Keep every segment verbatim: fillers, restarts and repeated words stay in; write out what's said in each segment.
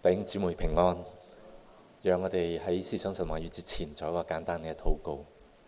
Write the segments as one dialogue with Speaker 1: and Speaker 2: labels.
Speaker 1: 弟兄姊妹平安，讓我哋喺思想神話語之前做一個簡單嘅禱告。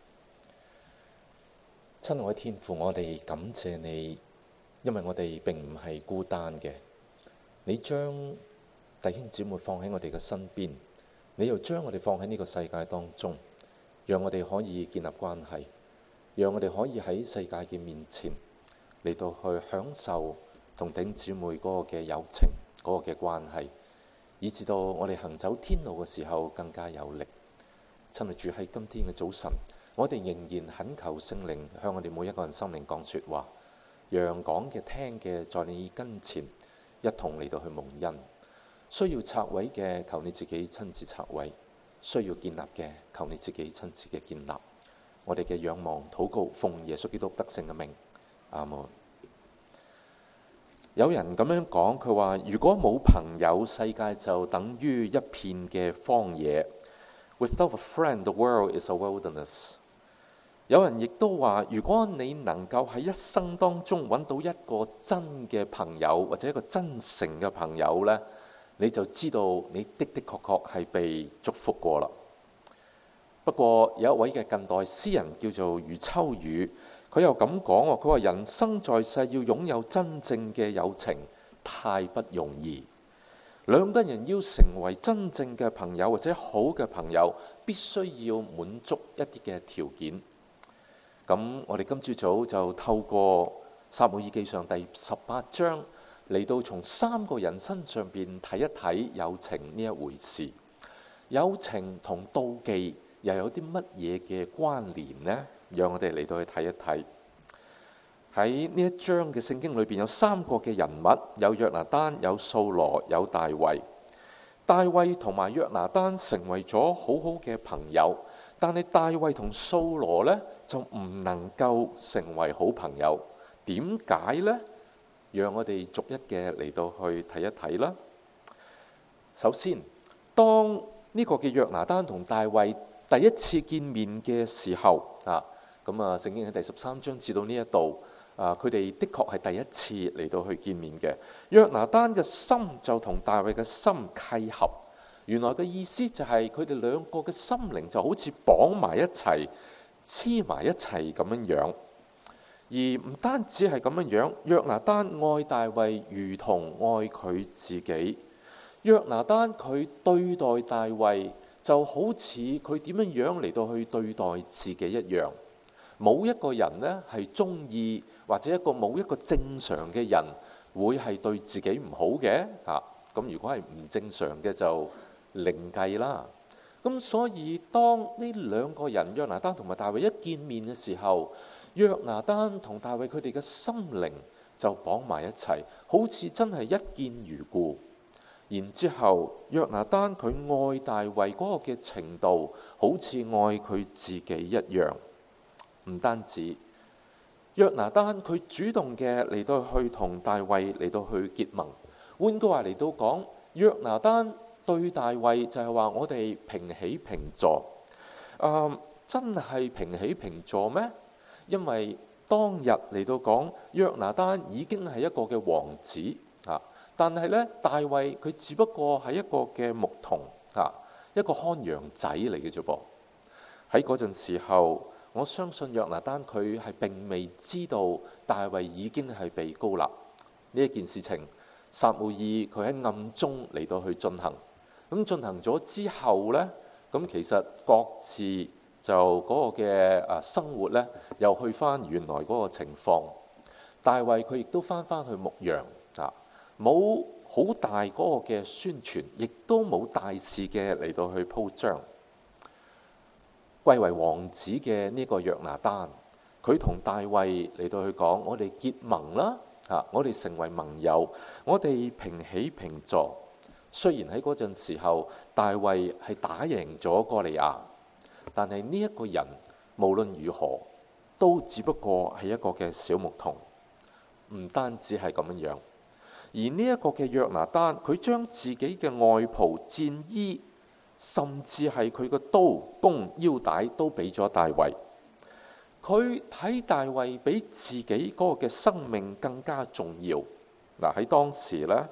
Speaker 1: 親愛嘅天父，我哋感謝你，因為我哋並唔係孤單嘅。你將弟兄姊妹放喺我哋嘅身邊，你又將我哋放喺呢個世界當中，讓我哋可以建立關係，讓我哋可以喺世界嘅面前嚟到去享受同弟兄姊妹嗰個嘅友情，嗰個嘅關係，以至到我哋行走天路嘅時候更加有力。親愛主，喺今天嘅早晨，我哋仍然懇求聖靈向我哋每一個人心靈講說話，讓講嘅聽嘅在你跟前一同嚟到去蒙恩。需要拆毀嘅，求你自己親自拆毀；需要建立嘅，求你自己親自嘅建立。我哋嘅仰望禱告，奉耶穌基督得勝嘅名，阿門。有人咁樣講，佢話如果冇朋友，世界就等於一片嘅荒野。Without a friend, the world is a wilderness。有人亦都話，如果你能夠喺一生當中揾到一個真嘅朋友，或者一個真誠嘅朋友呢，你就知道你的的確確係被祝福過啦。不過有一位嘅近代詩人叫做余秋雨，佢又咁講喎，佢話人生在世要擁有真正嘅友情太不容易。兩個人要成為真正嘅朋友或者好嘅朋友，必須要滿足一啲嘅條件。咁我哋今朝早就透過撒母耳記上第十八章嚟到從三個人身上邊睇一睇友情呢一回事。友情同妒忌又有啲乜嘢嘅關聯呢？讓我哋嚟到去睇一睇。喺呢一章嘅聖經裏邊有三個嘅人物，有約拿單、有掃羅、有大衛。大衛同埋約拿單成為咗好好嘅朋友，但係大衛同掃羅呢，就唔能夠成為好朋友。點解呢？讓我哋逐一嘅嚟到去睇一睇啦。首先，當呢個嘅約拿單同大衛第一次見面嘅時候啊，咁啊，聖經喺第十三章至到呢一度啊，佢哋的確係第一次嚟到去見面嘅。約拿單嘅心就同大衛嘅心契合，原來嘅意思就係佢哋兩個嘅心靈就好似綁埋一齊，黐埋一齊咁樣樣。而唔單止係咁樣樣，約拿單愛大衛如同愛佢自己。約拿單佢對待大衛就好似佢點樣樣嚟到去對待自己一樣。冇一個人呢係中意，或者一個冇一個正常嘅人會係對自己唔好嘅嚇。咁如果係唔正常嘅就另計啦。咁所以當呢兩個人約拿單同埋大衛一見面嘅時候，約拿單同大衛佢哋嘅心靈就綁埋一齊，好似真係一見如故。然之後約拿單佢愛大衛嗰個嘅程度，好似愛佢自己一樣。唔單止約拿單佢主動嘅嚟到去同大衛嚟到去結盟。換句話嚟到講，約拿單對大衛就係話我哋平起平坐。呃、真係平起平坐咩？因為當日嚟到講，約拿單已經係一個嘅王子啊，但係呢，大衛佢只不過係一個嘅牧童啊，一個看羊仔嚟嘅啫噃。喺嗰陣時候，我相信約拿單佢係並未知道大衛已經係被膏立呢一件事情。撒母耳佢喺暗中嚟到去進行，咁進行咗之後呢，咁其實各自就嗰個嘅啊生活呢，又去翻原來嗰個情況。大衛佢亦都翻翻去牧羊啊，冇好大嗰個嘅宣傳，亦都冇大事嘅嚟到去鋪張。貴為王子嘅呢個約拿單，佢同大衛嚟到去講：我哋結盟啦，啊，我哋成為盟友，我哋平起平坐。雖然喺嗰陣時候，大衛係打贏咗哥利亞，但係呢一個人無論如何都只不過係一個嘅小牧童。唔單止係咁樣樣，而呢一個嘅約拿單，佢將自己嘅外袍、戰衣，甚至係佢個刀、弓、腰帶都俾咗大衛。佢睇大衛比自己嗰個嘅生命更加重要。嗱，喺當時呢，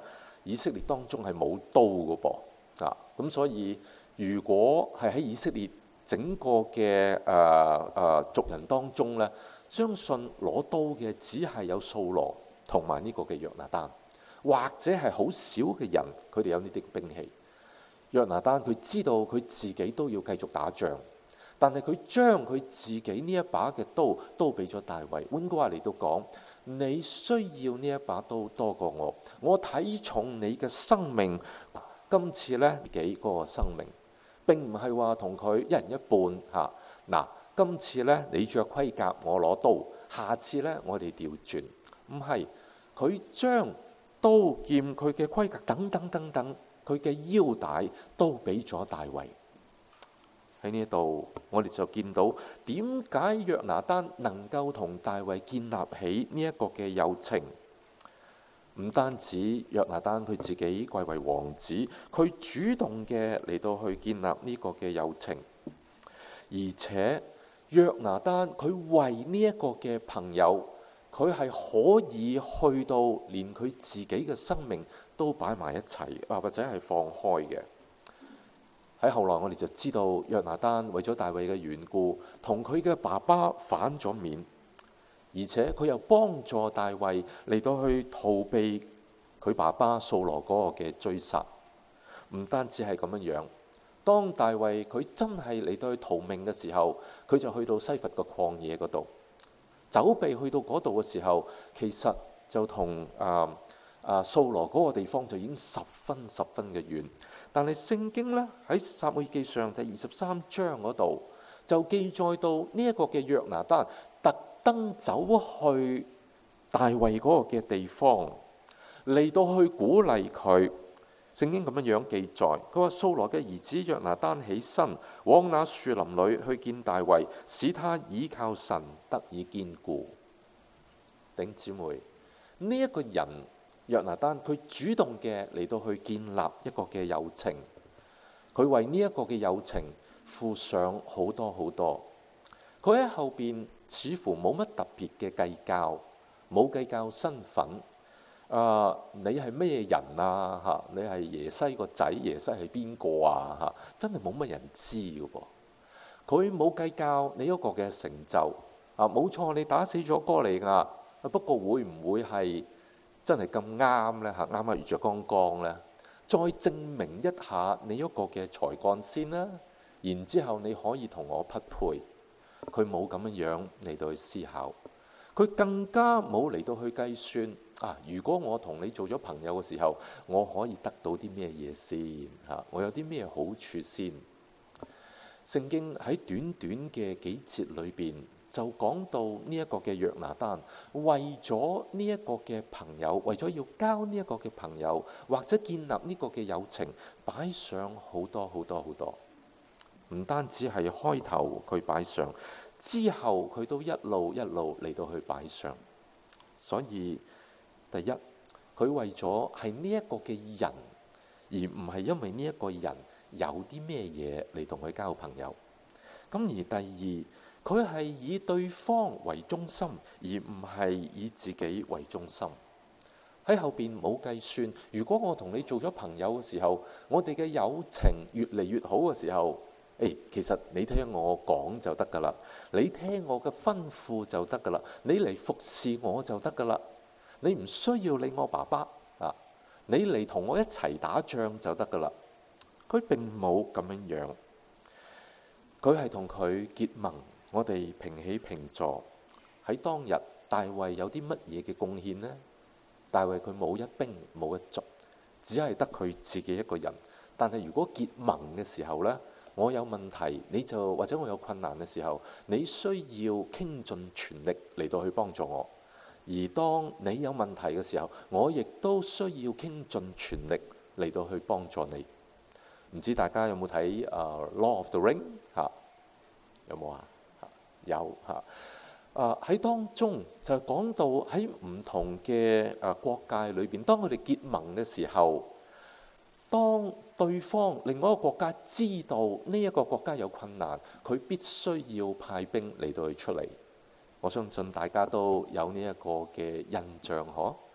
Speaker 1: 以色列當中係冇刀嘅噃啊，咁所以如果係喺以色列整個嘅誒誒族人當中咧，相信攞刀嘅只係有掃羅同埋呢個嘅約拿單，或者係好少嘅人，佢哋有呢啲兵器。約拿單佢知道佢自己都要繼續打仗，但係佢將佢自己呢一把嘅刀都俾咗大衛。換句話嚟到講，你需要呢一把刀多過我，我睇重你嘅生命。今次呢，自己嗰個生命並唔係話同佢一人一半嚇。嗱，今次呢，你着盔甲，我攞刀，下次呢，我哋調轉，唔係，佢將刀劍、佢嘅盔甲等等等等，佢嘅腰帶都俾咗大衛。喺呢度，我哋就見到點解約拿單能夠同大衛建立起呢一個嘅友情。唔單止約拿單佢自己貴為王子，佢主動嘅嚟到去建立呢個嘅友情，而且約拿單佢為呢一個嘅朋友，佢係可以去到連佢自己嘅生命都擺埋一齊啊，或者係放開嘅。喺後來我哋就知道約拿單為咗大衛嘅緣故，同佢嘅爸爸反咗面。而且佢又幫助大衛嚟到去逃避佢爸爸掃羅嗰個嘅追殺。唔單止係咁樣樣，當大衛佢真係嚟到去逃命嘅時候，佢就去到西弗嘅曠野嗰度，走避去到嗰度嘅時候，其實就同啊啊掃羅嗰個地方就已經十分十分嘅遠。但係聖經呢，喺撒母耳記上第二十三章嗰度就記載到呢一個嘅約拿單特登走去大衛嗰個嘅地方，嚟到去鼓勵佢。聖經咁樣樣記載，佢話掃羅嘅兒子約拿單起身往那樹林裏去見大衛，使他倚靠神得以堅固。弟兄姊妹，呢、這、一個人約拿單，佢主動嘅嚟到去建立一個嘅友情，佢為呢一個嘅友情付上好多好多。佢喺後邊似乎冇乜特別嘅計較，冇計較身份。啊、呃，你係咩人啊？嚇，你係耶西個仔，耶西係邊個啊？嚇，真係冇乜人知嘅噃。佢冇計較你一個嘅成就啊，冇錯，你打死咗哥利亞，不過會唔會係真係咁啱呢？嚇，啱啱遇着剛剛呢，再證明一下你一個嘅才幹先啦，然之後你可以同我匹配。佢冇咁樣樣嚟到去思考，佢更加冇嚟到去計算啊！如果我同你做咗朋友嘅時候，我可以得到啲咩嘢先？嚇，我有啲咩好處先？聖經喺短短嘅幾節裏邊就講到呢一個嘅約拿單，為咗呢一個嘅朋友，為咗要交呢一個嘅朋友，或者建立呢個嘅友情，擺上好多好多好多。唔單止係開頭佢擺上，之後佢都一路一路嚟到去擺上。所以第一，佢為咗係呢一個嘅人，而唔係因為呢一個人有啲咩嘢嚟同佢交朋友。咁而第二，佢係以對方為中心，而唔係以自己為中心。喺後邊冇計算，如果我同你做咗朋友嘅時候，我哋嘅友情越嚟越好嘅時候，誒，其實你聽我講就得噶啦，你聽我嘅吩咐就得噶啦，你嚟服侍我就得噶啦，你唔需要理我爸爸啊，你嚟同我一齊打仗就得噶啦。佢並冇咁樣樣，佢係同佢結盟，我哋平起平坐。喺當日，大衛有啲乜嘢嘅貢獻呢？大衛佢冇一兵冇一卒，只係得佢自己一個人。但係如果結盟嘅時候呢，我有問題，你就或者我有困難嘅時候，你需要傾盡全力嚟到去幫助我；而當你有問題嘅時候，我亦都需要傾盡全力嚟到去幫助你。唔知大家有冇睇《uh, Lord of the Ring》嚇？有冇啊？有嚇。啊喺當中就講到喺唔同嘅誒國界裏邊，當佢哋結盟嘅時候，當對方另外一個國家知道呢一個國家有困難，佢必須要派兵嚟到去出嚟。我相信大家都有呢一個嘅印象，嗬？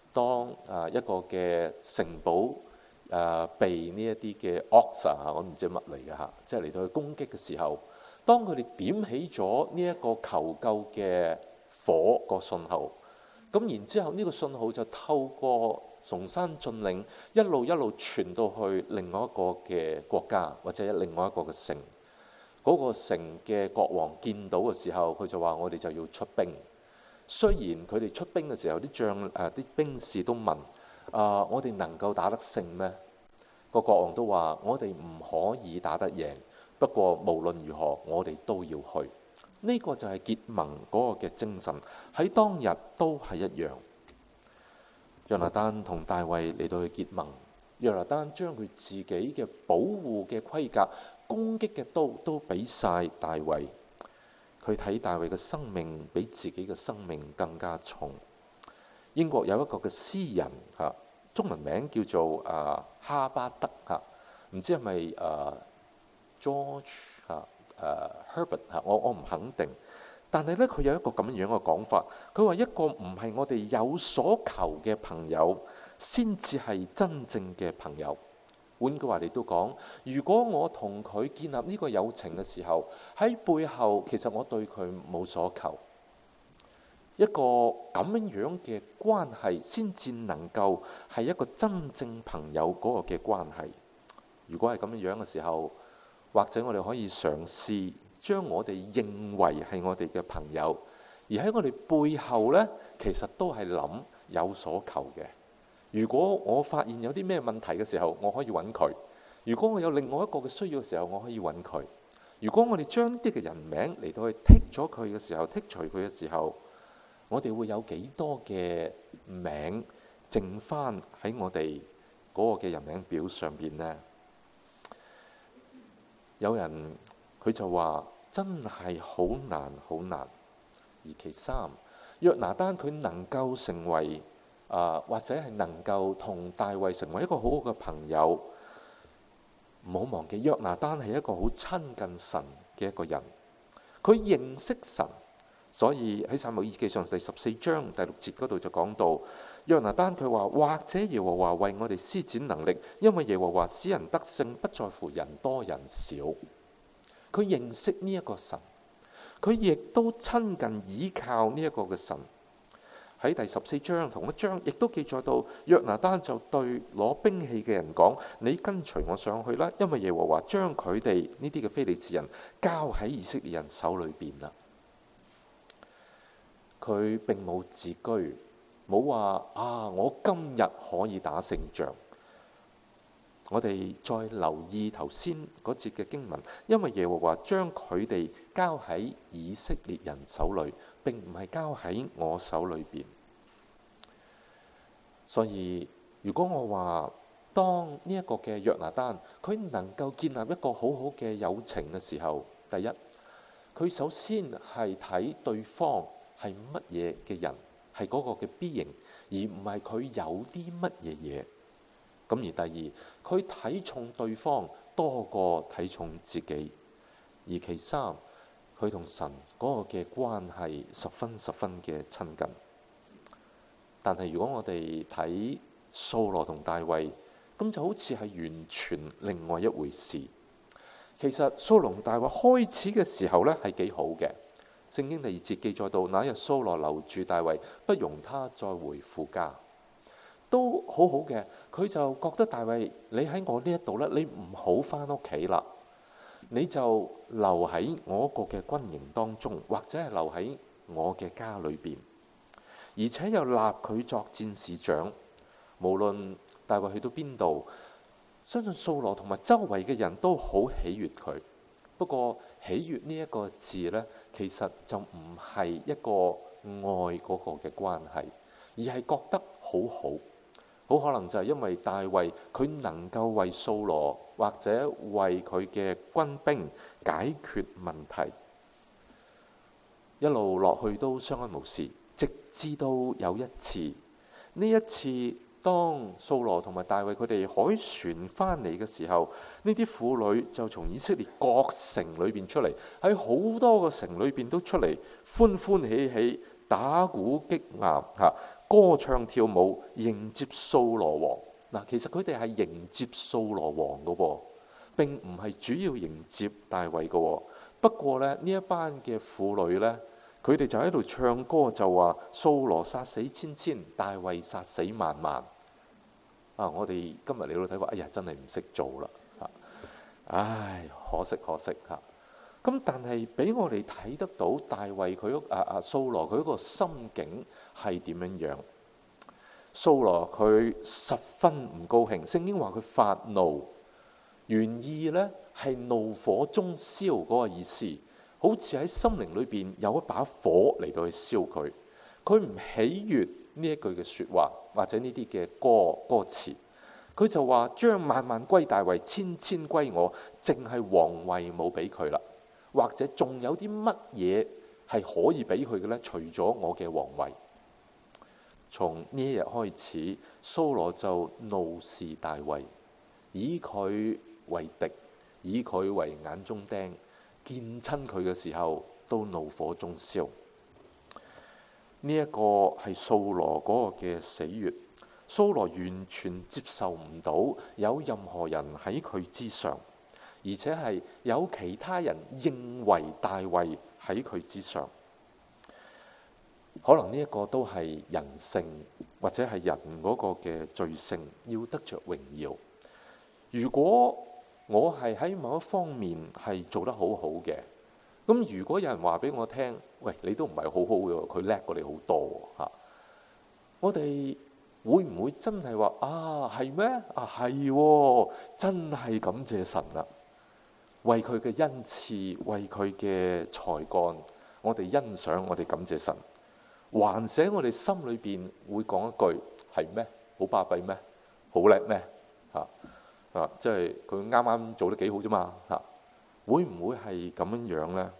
Speaker 1: 當啊一個嘅城堡誒被呢一啲嘅 ox 啊，我唔知乜嚟嘅嚇，即係嚟到去攻擊嘅時候，當佢哋點起咗呢一個求救嘅火個信號，咁然之後呢個信號就透過崇山峻嶺一路一路傳到去另外一個嘅國家或者另外一個嘅城。嗰個城嘅國王見到嘅時候，佢就話：我哋就要出兵。雖然佢哋出兵嘅時候，啲將誒啲兵士都問：啊，我哋能夠打得勝咩？個國王都話：我哋唔可以打得贏，不過無論如何，我哋都要去。呢個就係結盟嗰個嘅精神，喺當日都係一樣。約拿單同大衛嚟到去結盟，約拿單將佢自己嘅保護嘅盔甲、攻擊嘅刀都俾晒大衛。佢睇大衛嘅生命比自己嘅生命更加重。英國有一個嘅詩人嚇，中文名叫做啊哈巴德嚇，唔知係咪誒 George 嚇誒 Herbert 嚇，我我唔肯定。但係咧，佢有一個咁樣嘅講法，佢話一個唔係我哋有所求嘅朋友，先至係真正嘅朋友。換句話嚟到講，如果我同佢建立呢個友情嘅時候，喺背後其實我對佢冇所求，一個咁樣樣嘅關係，先至能夠係一個真正朋友嗰個嘅關係。如果係咁樣樣嘅時候，或者我哋可以嘗試將我哋認為係我哋嘅朋友，而喺我哋背後呢，其實都係諗有所求嘅。如果我發現有啲咩問題嘅時候，我可以揾佢；如果我有另外一個嘅需要嘅時候，我可以揾佢。如果我哋將呢啲嘅人名嚟到去剔咗佢嘅時候，剔除佢嘅時候，我哋會有幾多嘅名剩翻喺我哋嗰個嘅人名表上邊呢？有人佢就話真係好難好難。而其三，約拿單佢能夠成為啊、呃，或者係能夠同大衛成為一個好好嘅朋友，唔好忘記約拿單係一個好親近神嘅一個人，佢認識神，所以喺撒母耳記上第十四章第六節嗰度就講到，約拿單佢話：或者耶和華為我哋施展能力，因為耶和華使人得勝，不在乎人多人少。佢認識呢一個神，佢亦都親近倚靠呢一個嘅神。喺第十四章同一章，亦都記載到約拿單就對攞兵器嘅人講：你跟隨我上去啦，因為耶和華將佢哋呢啲嘅非利士人交喺以色列人手裏邊啦。佢並冇自居，冇話啊，我今日可以打勝仗。我哋再留意頭先嗰節嘅經文，因為耶和華將佢哋交喺以色列人手裏，並唔係交喺我手裏邊。所以如果我話當呢一個嘅約拿單，佢能夠建立一個好好嘅友情嘅時候，第一，佢首先係睇對方係乜嘢嘅人，係嗰個嘅 being，而唔係佢有啲乜嘢嘢。咁而第二，佢睇重對方多過睇重自己。而其三，佢同神嗰個嘅關係十分十分嘅親近。但係如果我哋睇掃羅同大衛，咁就好似係完全另外一回事。其實掃羅同大衛開始嘅時候呢係幾好嘅。聖經第二節記載到，那日掃羅留住大衛，不容他再回父家。都好好嘅，佢就覺得大衛，你喺我呢一度咧，你唔好翻屋企啦，你就留喺我個嘅軍營當中，或者係留喺我嘅家裏邊，而且又立佢作戰士長。無論大衛去到邊度，相信掃羅同埋周圍嘅人都好喜悅佢。不過喜悅呢一個字呢，其實就唔係一個愛嗰個嘅關係，而係覺得好好。好可能就係因為大衛佢能夠為掃羅或者為佢嘅軍兵解決問題，一路落去都相安無事，直至到有一次，呢一次當掃羅同埋大衛佢哋凱旋翻嚟嘅時候，呢啲婦女就從以色列各城裏邊出嚟，喺好多個城裏邊都出嚟歡歡喜喜打鼓擊牙嚇， 歌唱跳舞迎接掃羅王。嗱，其實佢哋係迎接掃羅王嘅喎，並唔係主要迎接大衛嘅喎。不過咧，呢一班嘅婦女呢，佢哋就喺度唱歌，就話掃羅殺死千千，大衛殺死萬萬。啊！我哋今日嚟到睇話，哎呀，真係唔識做啦嚇！唉，可惜可惜嚇。咁但係俾我哋睇得到大衛佢啊啊掃羅佢嗰個心境係點樣樣？掃羅佢十分唔高興，聖經話佢發怒，原意呢係怒火中燒嗰個意思，好似喺心靈裏邊有一把火嚟到去燒佢。佢唔喜悅呢一句嘅説話，或者呢啲嘅歌歌詞，佢就話將萬萬歸大衛，千千歸我，淨係皇位冇俾佢啦。或者仲有啲乜嘢係可以俾佢嘅呢？除咗我嘅皇位。從呢一日開始，掃羅就怒視大衛，以佢為敵，以佢為眼中釘，見親佢嘅時候都怒火中燒。呢、這、一個係掃羅嗰個嘅死穴，掃羅完全接受唔到有任何人喺佢之上，而且係有其他人認為大衛喺佢之上。可能呢一個都係人性，或者係人嗰個嘅罪性，要得着榮耀。如果我係喺某一方面係做得好好嘅，咁如果有人話俾我聽，喂，你都唔係好好嘅，佢叻過你好多嚇，我哋會唔會真係話啊係咩？啊係，真係感謝神啦，為佢嘅恩賜，為佢嘅才幹，我哋欣賞，我哋感謝神。還寫我哋心裏邊會講一句係咩？好巴閉咩？好叻咩？嚇啊！即係佢啱啱做得幾好啫嘛嚇，會唔會係咁樣樣呢？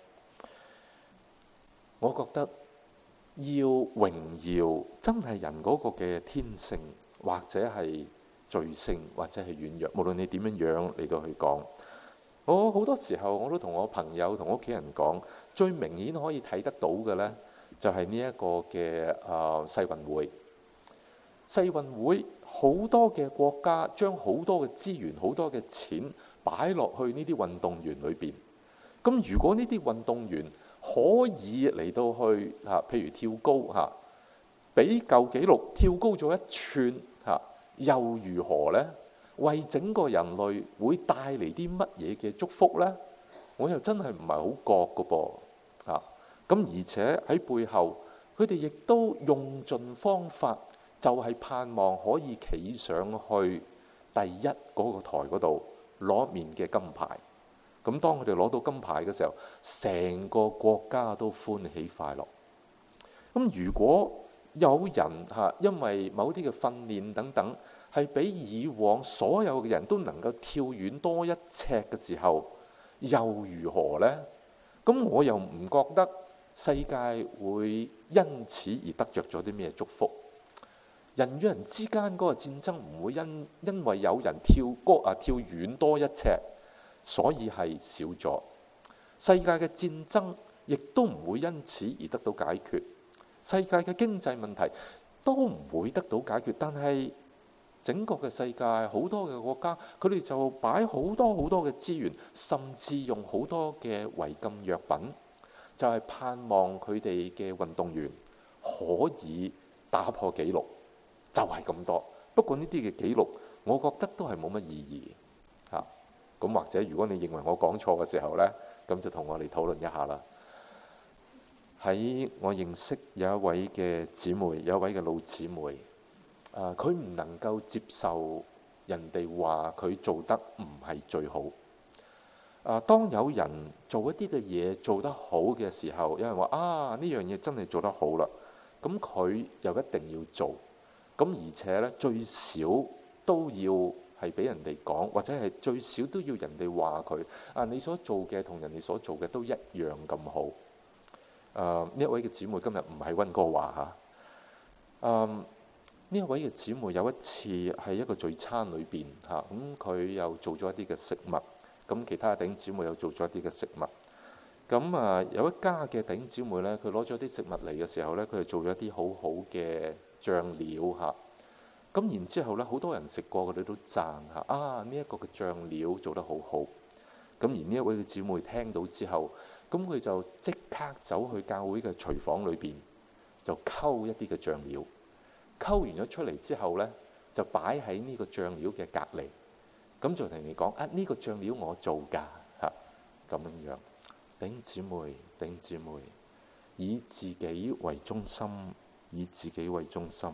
Speaker 1: 我覺得要榮耀真係人嗰個嘅天性，或者係罪性，或者係軟弱。無論你點樣樣嚟到去講，我好多時候我都同我朋友同屋企人講，最明顯可以睇得到嘅呢，就係呢一個嘅啊世運會。世運會好多嘅國家將好多嘅資源、好多嘅錢擺落去呢啲運動員裏邊。咁如果呢啲運動員可以嚟到去嚇，譬如跳高嚇，比舊紀錄跳高咗一寸嚇，又如何呢？為整個人類會帶嚟啲乜嘢嘅祝福呢？我又真係唔係好覺嘅噃嚇。咁而且喺背後，佢哋亦都用盡方法，就係盼望可以企上去第一嗰個台嗰度攞面嘅金牌。咁當佢哋攞到金牌嘅時候，成個國家都歡喜快樂。咁如果有人嚇因為某啲嘅訓練等等，係比以往所有嘅人都能夠跳遠多一尺嘅時候，又如何呢？咁我又唔覺得世界會因此而得着咗啲咩祝福。人與人之間嗰個戰爭唔會因因為有人跳高啊跳遠多一尺，所以係少咗。世界嘅戰爭亦都唔會因此而得到解決。世界嘅經濟問題都唔會得到解決。但係整個嘅世界好多嘅國家，佢哋就擺好多好多嘅資源，甚至用好多嘅違禁藥品，就係盼望佢哋嘅運動員可以打破紀錄，就係咁多。不過呢啲嘅紀錄，我覺得都係冇乜意義嚇。咁或者如果你認為我講錯嘅時候呢，咁就同我哋討論一下啦。喺我認識有一位嘅姊妹，有一位嘅老姊妹，啊，佢唔能夠接受人哋話佢做得唔係最好。啊，當有人做一啲嘅嘢做得好嘅時候，有人話啊，呢樣嘢真係做得好啦，咁佢又一定要做。咁而且咧，最少都要係俾人哋講，或者係最少都要人哋話佢啊，你所做嘅同人哋所做嘅都一樣咁好。誒、啊，呢一位嘅姊妹今日唔係溫哥華嚇。誒、啊，呢一位嘅姊妹有一次喺一個聚餐裏邊嚇，咁、啊、佢又做咗一啲嘅食物，咁其他弟兄姊妹又做咗一啲嘅食物。咁啊，有一家嘅弟兄姊妹咧，佢攞咗啲食物嚟嘅時候咧，佢就做咗一啲好好嘅醬料嚇。咁然之後咧，好多人食過，佢哋都讚嚇啊！呢一個嘅醬料做得好好。咁而呢一位嘅姊妹聽到之後，咁佢就即刻走去教會嘅廚房裏邊，就溝一啲嘅醬料。溝完咗出嚟之後咧，就擺喺呢個醬料嘅隔離。咁就同你講啊，呢個醬料我做㗎嚇，咁樣樣。弟兄姊妹，弟兄姊妹，以自己為中心，以自己為中心。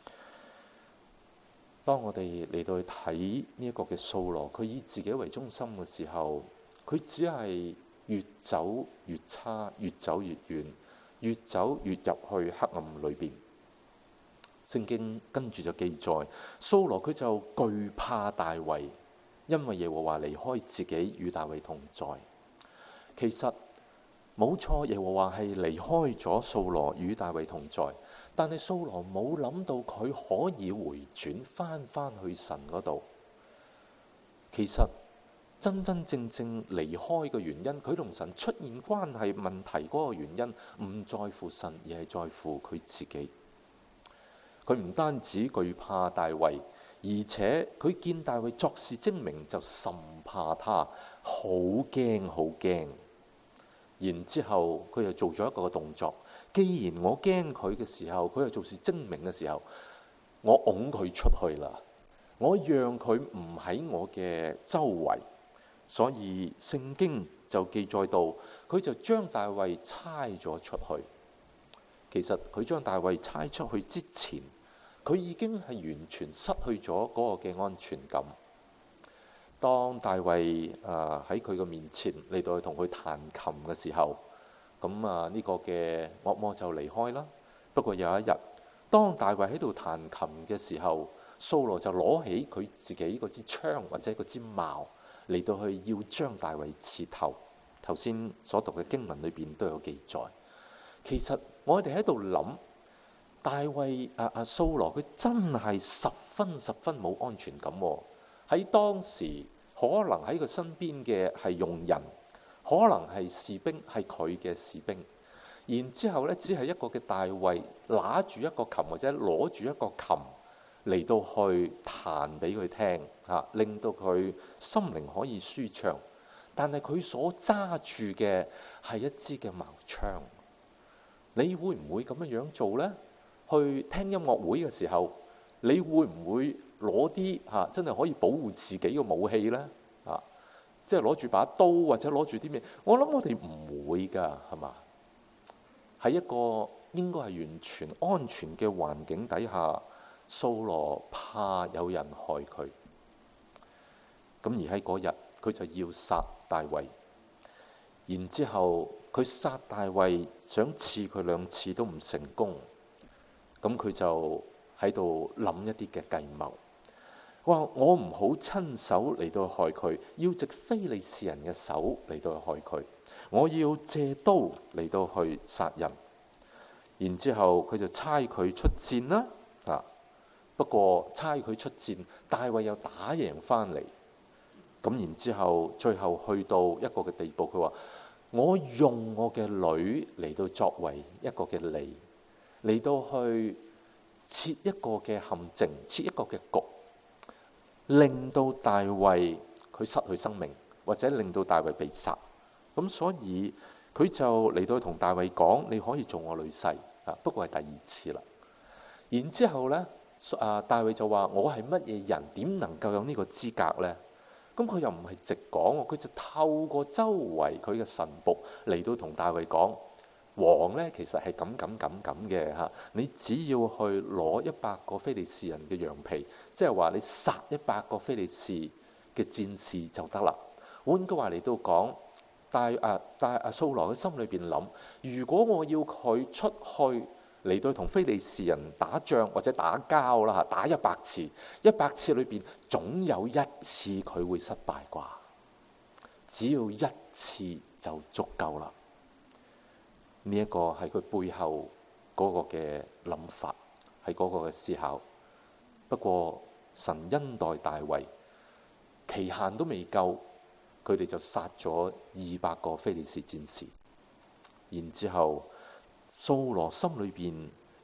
Speaker 1: 當我哋嚟到去睇呢一個嘅掃羅，佢以自己為中心嘅時候，佢只係越走越差，越走越遠，越走越入去黑暗裏邊。聖經跟住就記載，掃羅佢就懼怕大衛，因為耶和華離開自己與大衛同在。其實冇錯，耶和華係離開咗掃羅與大衛同在，但係掃羅冇諗到佢可以回轉翻翻去神嗰度。其實真真正正離開嘅原因，佢同神出現關係問題嗰個原因，唔在乎神，而係在乎佢自己。佢唔單止懼怕大衛，而且佢見大衛作事精明，就甚怕他，好驚好驚。然之後佢又做咗一個動作，既然我驚佢嘅時候，佢又做事精明嘅時候，我擁佢出去啦，我讓佢唔喺我嘅周圍。所以聖經就記載到，佢就將大衛差咗出去。其實佢將大衛差出去之前，佢已經係完全失去咗嗰個嘅安全感。當大衛啊喺佢嘅面前嚟到去同佢彈琴嘅時候，咁啊呢個嘅惡魔就離開啦。不過有一日，當大衛喺度彈琴嘅時候，掃羅就攞起佢自己嗰支槍或者嗰支矛嚟到去要將大衛刺透。頭先所讀嘅經文裏邊都有記載。其實我哋喺度諗，大衛啊啊掃羅佢真係十分十分冇安全感喎。喺當時，可能喺佢身邊嘅係傭人，可能係士兵，係佢嘅士兵。然之後咧，只係一個嘅大衛拿住一個琴或者攞住一個琴嚟到去彈俾佢聽嚇，令到佢心靈可以舒暢。但係佢所揸住嘅係一支嘅矛槍。你會唔會咁樣樣做呢？去聽音樂會嘅時候，你會唔會攞啲嚇真係可以保護自己嘅武器呢？啊，即係攞住把刀或者攞住啲咩？我諗我哋唔會㗎，係嘛？喺一個應該係完全安全嘅環境底下，掃羅怕有人害佢，咁而喺嗰日佢就要殺大衛。然之後佢殺大衛，想刺佢兩次都唔成功，咁佢就喺度諗一啲嘅計謀。話我唔好親手嚟到害佢，要藉非利士人嘅手嚟到害佢。我要借刀嚟到去殺人。然之後佢就差佢出戰啦。啊，不過差佢出戰，大衛又打贏翻嚟。咁然之後，最後去到一個嘅地步，佢話：我用我嘅女嚟到作為一個嘅利，嚟到去設一個嘅陷阱，設一個嘅局，令到大衛佢失去生命，或者令到大衛被殺。咁所以佢就嚟到同大衛講：你可以做我女婿啊，不過係第二次啦。然之後呢，啊大衛就話：我係乜嘢人？點能夠有呢個資格呢？咁佢又唔係直講，佢就透過周圍佢嘅臣僕嚟到同大衛講：王呢其實係咁咁咁咁嘅嚇，你只要去攞一百個非利士人嘅羊皮，即係話你殺一百個非利士嘅戰士就得啦。換句話嚟到講，但係啊但係啊掃羅喺心裏邊諗：如果我要佢出去嚟到同非利士人打仗或者打交啦嚇，打一百次，一百次裏邊總有一次佢會失敗啩，只要一次就足夠啦。呢一個係佢背後嗰個嘅諗法，係嗰個嘅思考。不過神恩待大衛，期限都未夠，佢哋就殺咗二百個非利士戰士。然之後掃羅心裏邊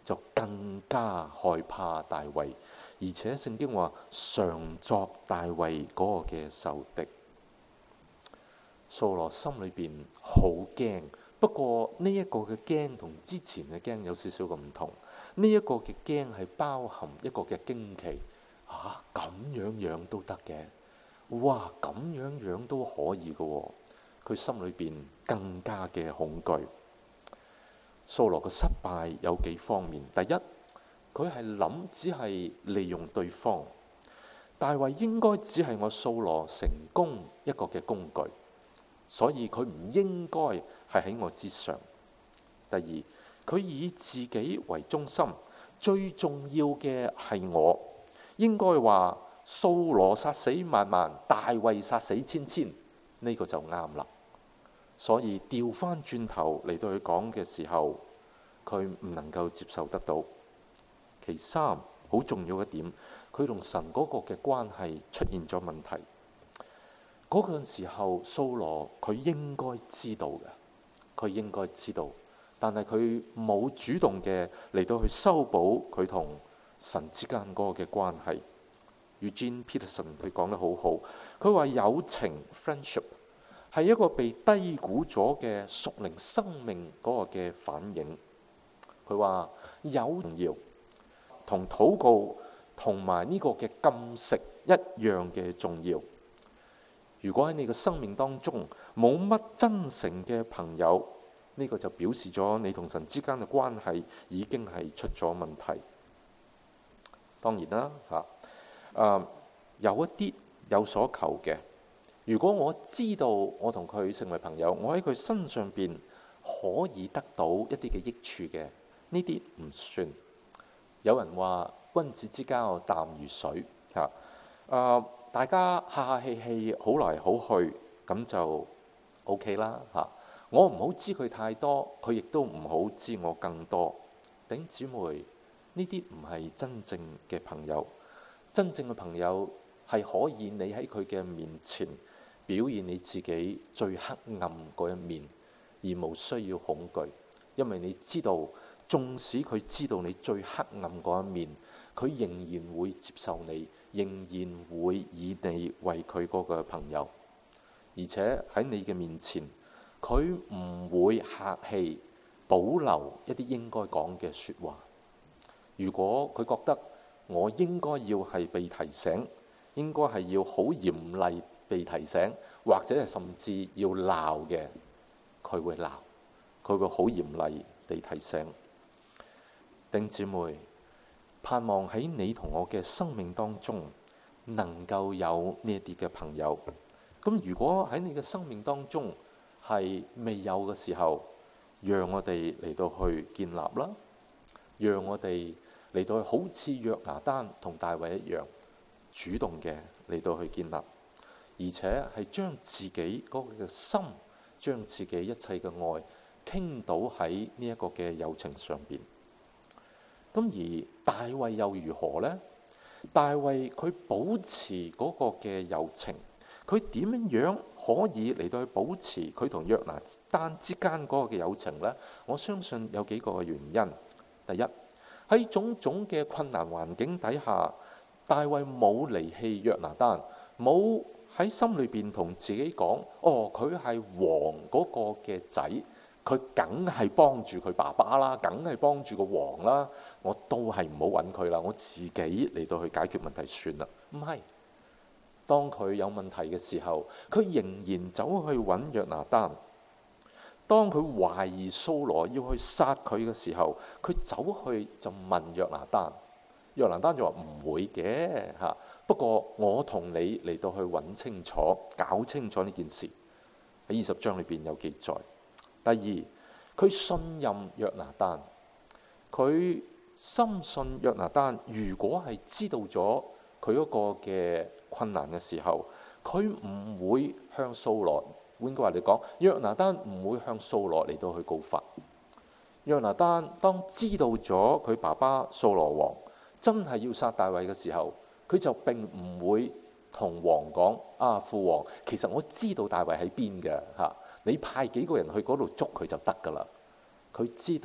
Speaker 1: 就更加害怕大衛，而且聖經話常作大衛嗰個嘅仇敵。掃羅心裏邊好驚，不過呢一個嘅驚同之前嘅驚有少少嘅唔同。呢、這、一個嘅驚係包含一個嘅驚奇，嚇咁樣樣都得嘅，哇咁樣樣都可以嘅喎。佢心裏邊更加嘅恐懼。掃羅嘅失敗有幾方面，第一，佢係諗只係利用對方，大衛應該只係我掃羅成功一個嘅工具，所以佢唔應該係喺我之上。第二，佢以自己為中心，最重要嘅係我，應該話掃羅殺死萬萬，大衛殺死千千，呢、這個就啱啦。所以調翻轉頭嚟到佢講嘅時候，佢唔能夠接受得到。其三，好重要一點，佢同神嗰個嘅關係出現咗問題。嗰、那個時候，掃羅佢應該知道嘅，佢應該知道，但係佢冇主動嘅嚟到去修補佢同神之間嗰個嘅關係。Eugene Peterson 佢講得好好，佢話友情 friendship 係一個被低估咗嘅屬靈生命嗰個嘅反應。佢話友重要，同禱告同埋呢個嘅禁食一樣嘅重要。如果喺你嘅生命當中冇乜真誠嘅朋友，呢個就表示咗你同神之間嘅關係已經係出咗問題。當然啦，嚇、呃，有一啲有所求嘅。如果我知道我同佢成為朋友，我喺佢身上邊可以得到一啲嘅益處嘅，呢啲唔算。有人話君子之交淡如水，嚇，啊、呃，大家客客氣氣，好來好去，咁就 OK 啦，嚇。我唔好知佢太多，佢亦都唔好知我更多。弟兄姊妹，呢啲唔係真正嘅朋友。真正嘅朋友係可以你喺佢嘅面前表現你自己最黑暗嗰一面，而無需要恐懼，因為你知道，縱使佢知道你最黑暗嗰一面，佢仍然會接受你，仍然會以你為佢嗰個朋友，而且喺你嘅面前，佢唔會客氣，保留一啲應該講嘅說話。如果佢覺得我應該要係被提醒，應該係要好嚴厲被提醒，或者係甚至要鬧嘅，佢會鬧，佢會好嚴厲地提醒。弟兄姊妹，盼望喺你同我嘅生命當中能夠有呢一啲嘅朋友。咁如果喺你嘅生命當中係未有嘅時候，讓我哋嚟到去建立啦，讓我哋嚟到去好似約拿單同大衛一樣，主動嘅嚟到去建立，而且係將自己嗰個嘅心，將自己一切嘅愛傾倒喺呢一個嘅友情上邊。咁而大衛又如何呢？大衛佢保持嗰個嘅友情，佢點樣可以嚟到去保持佢同約拿單之間嗰個嘅友情呢？我相信有幾個嘅原因。第一，喺種種嘅困難環境底下，大衛冇離棄約拿單，冇喺心裏邊同自己講：哦，佢係王嗰個嘅仔，佢梗係幫住佢爸爸啦，梗係幫住個王啦，我都係唔好揾佢啦，我自己嚟到去解決問題算啦。唔係，當佢有問題嘅時候，佢仍然走去揾約拿單。當佢懷疑掃羅要去殺佢嘅時候，佢走去就問約拿單，約拿單就話唔會嘅嚇，不過我同你嚟到去揾清楚，搞清楚呢件事。喺二十章裏邊有記載。第二，佢信任約拿單，佢深信約拿單如果係知道咗佢嗰個嘅困難嘅時候，佢唔會向掃羅。換句話嚟講，約拿單唔會向掃羅嚟到去告發。約拿單當知道咗佢爸爸掃羅王真係要殺大衛嘅時候，佢就並唔會同王講：啊，父王，其實我知道大衛喺邊嘅嚇，你派幾個人去嗰度捉佢就得㗎啦。佢知道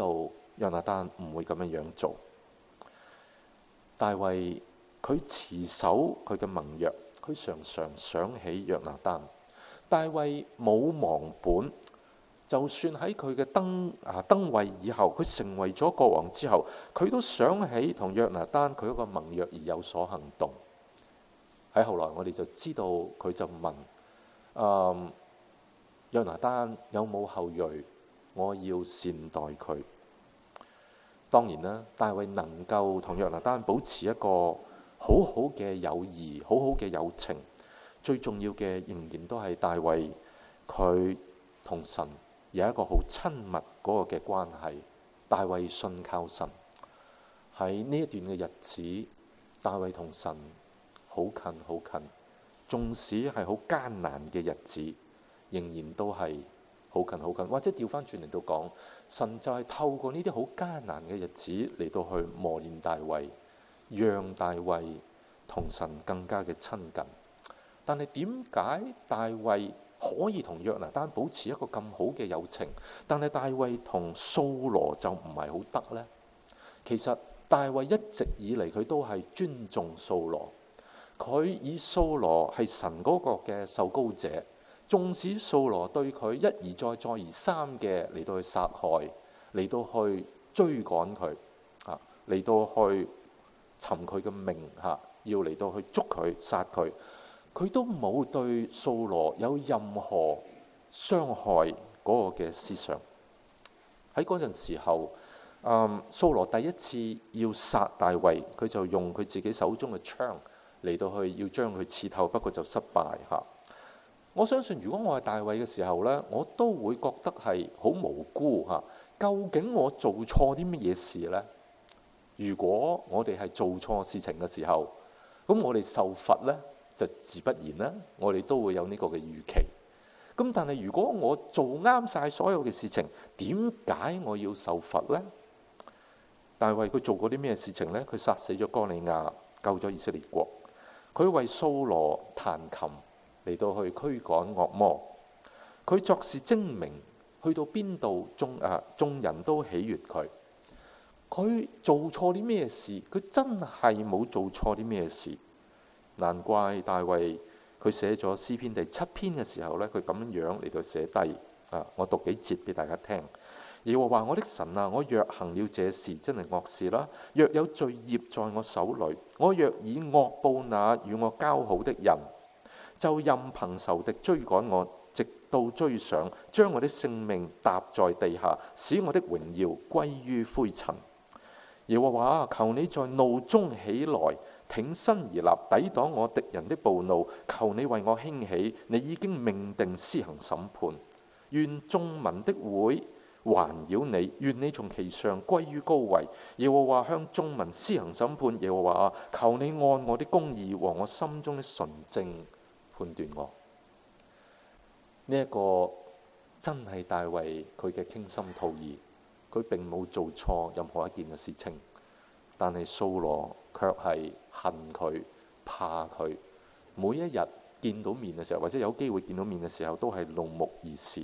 Speaker 1: 約拿單唔會咁樣樣做。大衛佢持守佢嘅盟約，佢常常想起約拿單。大衛冇忘本，就算喺佢嘅登啊登位以後，佢成為咗國王之後，佢都想起同約拿單佢一個盟約而有所行動。喺後來我哋就知道佢就問：嗯，約拿單有冇後裔？我要善待佢。當然啦，大衛能夠同約拿單保持一個好好嘅友誼，好好嘅友情。最重要嘅仍然都係大衛佢同神有一個好親密嗰個嘅關係。大衛信靠神，喺呢一段嘅日子，大衛同神好近好近。縱使係好艱難嘅日子，仍然都係好近好近。或者調翻轉嚟到講，神就係透過呢啲好艱難嘅日子嚟到去磨練大衛，讓大衛同神更加嘅親近。但係點解大衛可以同約拿單保持一個咁好嘅友情，但係大衛同掃羅就唔係好得呢？其實大衛一直以嚟佢都係尊重掃羅，佢以掃羅係神嗰個嘅受膏者，縱使掃羅對佢一而再再而三嘅嚟到去殺害，嚟到去追趕佢啊，嚟到去尋佢嘅命嚇，要嚟到去捉佢殺佢。佢都冇對掃羅有任何傷害嗰個嘅思想。喺嗰陣時候，嗯，掃羅第一次要殺大衛，佢就用佢自己手中嘅槍嚟到去要將佢刺透，不過就失敗嚇。我相信如果我係大衛嘅時候呢，我都會覺得係好無辜嚇。究竟我做錯啲乜嘢事呢？如果我哋係做錯事情嘅時候，咁我哋受罰呢，就自不然啦，我哋都會有呢個嘅預期。咁但係如果我做啱晒所有嘅事情，點解我要受罰呢？大衛佢做過啲咩事情呢？佢殺死咗哥利亞，救咗以色列國。佢為掃羅彈琴嚟到去驅趕惡魔。佢作事精明，去到邊度眾啊眾人都喜悅佢。佢做錯啲咩事？佢真係冇做錯啲咩事。難怪大衛佢寫咗詩篇第七篇嘅時候呢，佢咁樣嚟到寫低啊！我讀幾節俾大家聽。耶和華我的神啊，我若行了這事，真係惡事啦。若有罪孽在我手裏，我若以惡報那與我交好的人，就任憑仇敵追趕我，直到追上，將我的性命踏在地下，使我的榮耀歸於灰塵。耶和華，求你在怒中起來，挺身而立，抵擋我敵人的暴怒。求你為我興起，你已經命定施行審判。願眾民的會環繞你，願你從其上歸於高位。耶和華向眾民施行審判。耶和華，求你按我的公義和我心中的純正判斷我。呢、這、一個真係大衛佢嘅傾心吐意，佢並冇做錯任何一件嘅事情，但係掃羅卻係恨佢、怕佢，每一日見到面嘅時候，或者有機會見到面嘅時候，都係怒目而視。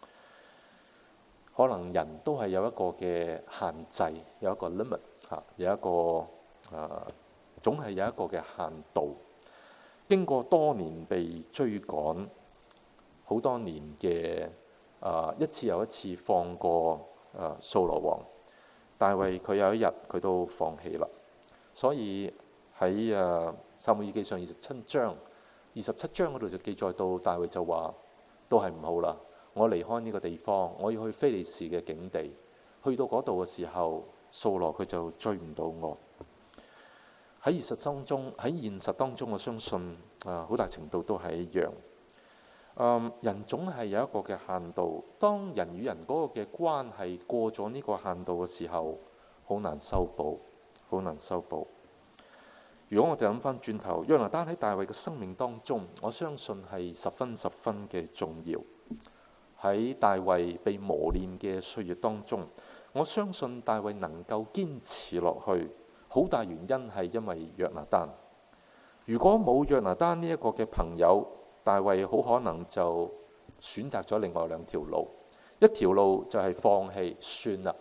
Speaker 1: 可能人都係有一個嘅限制，有一個 limit 嚇，有一個誒、呃，總係有一個嘅限度。經過多年被追趕，好多年嘅誒、呃、一次又一次放過誒掃羅王，大衛佢有一日佢都放棄啦。所以喺誒撒母耳記上二十七章二十七章嗰度就記載到，大衛就話都係唔好啦。我離開呢個地方，我要去非利士嘅境地。去到嗰度嘅時候，掃羅佢就追唔到我。喺現實當中，喺現實當中，我相信啊，好大程度都係一樣。嗯，人總係有一個嘅限度。當人與人嗰個嘅關係過咗呢個限度嘅時候，好難修補，好難修補。如果我哋諗翻轉頭，約拿單喺大衛嘅生命當中，我相信係十分十分嘅重要。喺大衛被磨練嘅歲月當中，我相信大衛能夠堅持落去，好大原因係因為約拿單。如果冇約拿單呢一個嘅朋友，大衛好可能就選擇咗另外兩條路。一條路就係放棄算啦，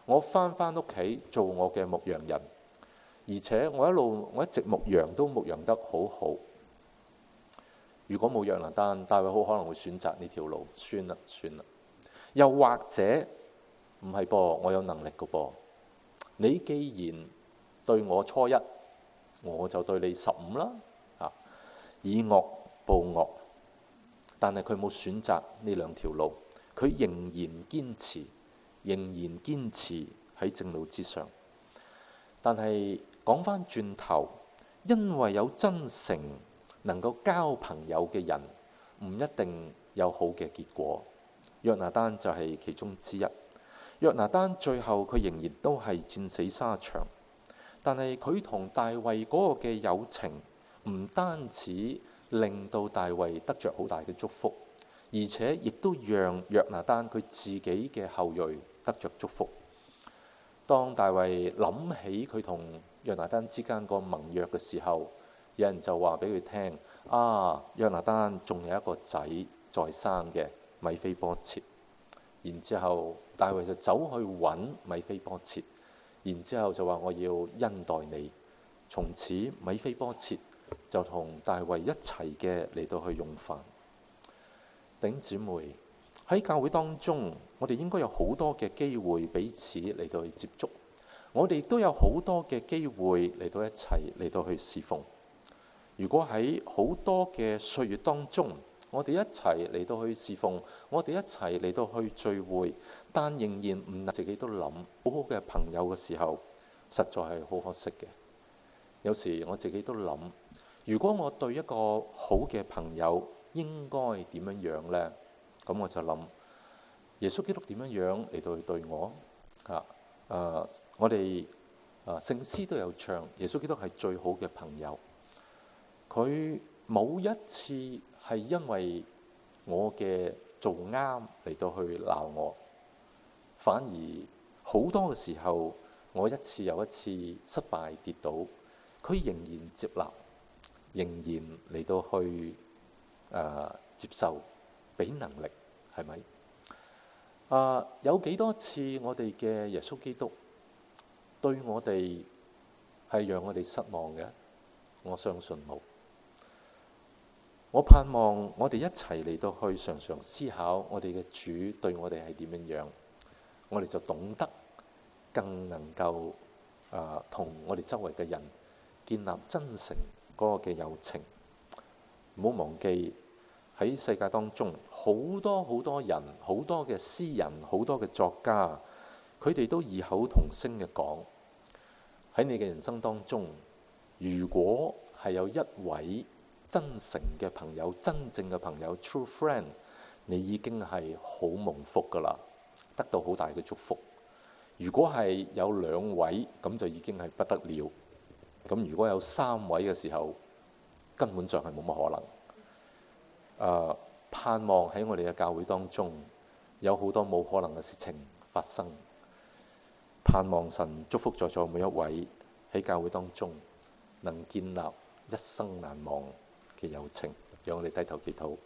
Speaker 1: 我翻返屋企做我嘅牧羊人，而且我一路我一直牧羊都牧羊得好好。如果冇約拿單，大衛好可能會選擇呢條路，算啦算啦。又或者唔係噃，我有能力嘅噃。你既然對我初一，我就對你十五啦。啊，以惡報惡，但係佢冇選擇呢兩條路，佢仍然堅持，仍然堅持喺正路之上。但係講返轉頭，因為有真誠能夠交朋友嘅人，唔一定有好嘅結果。約拿單就係其中之一。約拿單最後佢仍然都係戰死沙場，但係佢同大衛嗰個嘅友情，唔單止令到大衛得着好大嘅祝福，而且亦都讓約拿單佢自己嘅後裔得着祝福。當大衛諗起佢同約拿單之間個盟約嘅時候，有人就話俾佢聽：啊，約拿單仲有一個仔在生嘅米非波設。然之後大衛就走去揾米非波設，然之後就話我要恩待你。從此米非波設就同大衛一齊嘅嚟到去用飯。弟兄姊妹，喺教會當中，我哋應該有好多嘅機會彼此嚟到去接觸，我哋亦都有好多嘅機會嚟到一齊嚟到去侍奉。如果喺好多嘅歲月當中，我哋一齊嚟到去侍奉，我哋一齊嚟到去聚會，但仍然唔能自己都諗好好嘅朋友嘅時候，實在係好可惜嘅。有時我自己都諗，如果我對一個好嘅朋友應該點樣樣呢？咁我就諗耶穌基督點樣樣嚟到去對我啊？誒，我哋誒聖詩都有唱，耶穌基督係最好嘅朋友。佢冇一次係因為我嘅做啱嚟到去鬧我，反而好多嘅時候，我一次又一次失敗跌倒，佢仍然接納，仍然嚟到去誒、呃、接受，俾能力，係咪？啊、呃，有幾多次我哋嘅耶穌基督對我哋係讓我哋失望嘅？我相信冇。我盼望我哋一齊嚟到去常常思考我哋嘅主對我哋係點樣樣，我哋就懂得更能夠啊同我哋周圍嘅人建立真誠嗰個嘅友情。唔好忘記喺世界當中好多好多人，好多嘅詩人，好多嘅作家，佢哋都異口同聲嘅講，喺你嘅人生當中，如果係有一位真誠嘅朋友，真正嘅朋友 true friend， 你已經係好蒙福噶啦，得到好大嘅祝福。如果係有兩位，咁就已經係不得了。咁如果有三位嘅時候，根本上係冇乜可能。誒、呃，盼望喺我哋嘅教會當中有好多冇可能嘅事情發生。盼望神祝福在座每一位喺教會當中能建立一生難忘嘅友情，讓我哋低頭祈禱。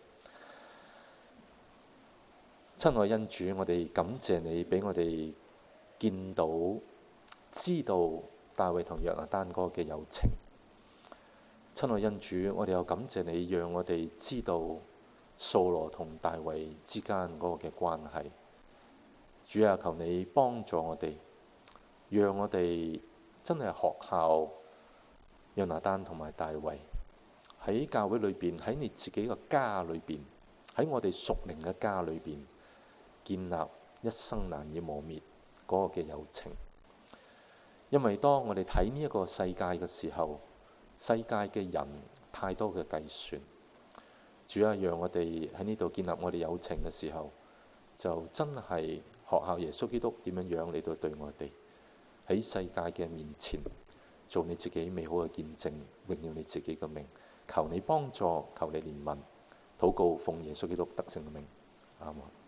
Speaker 1: 親愛恩主，我哋感謝你俾我哋見到、知道大衛同約拿單嗰個嘅友情。親愛恩主，我哋又感謝你，讓我哋知道掃羅同大衛之間嗰個嘅關係。主啊，求你幫助我哋，讓我哋真係學效約拿單同埋大衛。喺教會裏邊，喺你自己嘅家裏邊，喺我哋屬靈嘅家裏邊，建立一生難以磨滅嗰個嘅友情。因為當我哋睇呢一個世界嘅時候，世界嘅人太多嘅計算。主啊，讓我哋喺呢度建立我哋友情嘅時候，就真係學效耶穌基督點樣樣嚟到對我哋，喺世界嘅面前做你自己美好嘅見證，榮耀你自己嘅名。求你幫助，求你憐憫，禱告奉耶穌基督得勝嘅名，阿門。